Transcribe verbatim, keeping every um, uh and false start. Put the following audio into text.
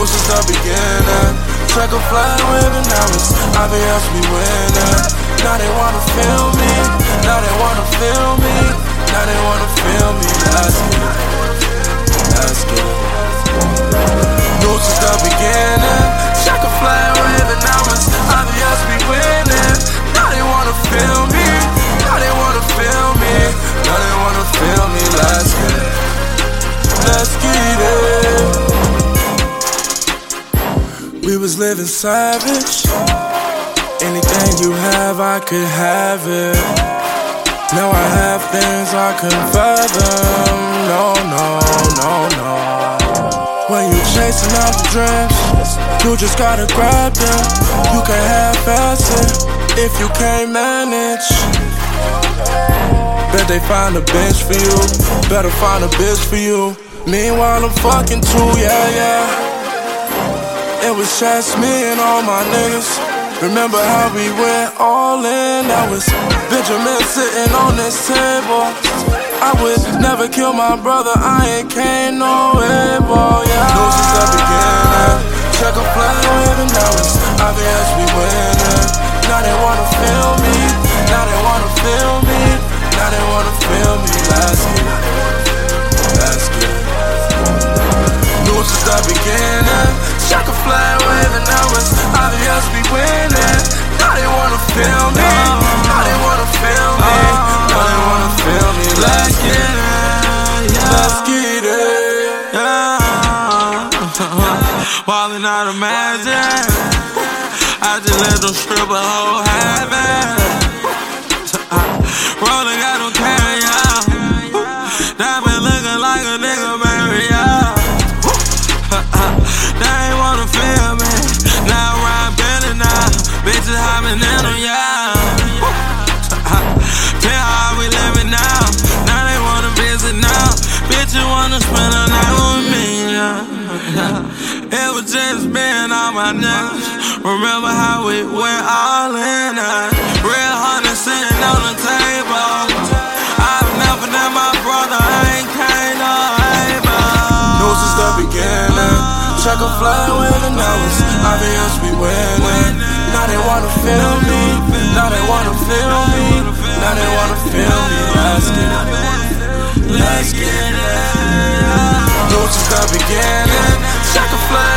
Knew since the beginning. Check a flag with the numbers, obvious we winning. Now they wanna feel me, now they wanna feel me, now they wanna feel me. Let's get it, let's get it. Knew since the beginning. Check a flag with the numbers, obvious we winning. Now they wanna feel me, now they wanna feel me, now they wanna feel me. Let's get it, let's get it. We was living savage. Anything you have, I could have it. Now I have things I couldn't fathom. No, no, no, no. When you chasing out the dreams, you just gotta grab them. You can half-ass it if you can't manage. Bet they find a bench for you, better find a bitch for you. Meanwhile I'm fucking too, yeah, yeah. It was just me and all my niggas. Remember how we went all in? That was Benjamin sitting on this table. I would never kill my brother, I ain't came no way, boy, yeah. Knew since the beginning. Check a flag with the numbers, obvious we winning. Now they wanna feel me, now they wanna feel me, now they wanna feel me. Let's get it, let's get it. Knew since the beginning. Check a flag with the numbers, obvious we winning. Now they wanna feel me, now they wanna feel me, now they wanna feel me. Let's get it, let's get it. Yeah, wildin' out of magic. I just let them strip a whole habit. Rollin' got them carry out. Diamond looking like a nigga marry out. They ain't wanna feel me. Now I ride better now. Bitches hopping in them, yeah. Tell how we living now. Now they wanna visit now. Bitches wanna spend a night with me, yeah. It was just me and all my niggas. Remember how we went all in us. Real honey sitting on the table. I've never known my brother, I ain't kind of able. Knew since the beginning. Check a flag with the numbers, obvious we winning. Now they wanna feel me, now they wanna feel me, now they wanna feel me. Let's get it, let's get it. Knew since the beginning. Check a flag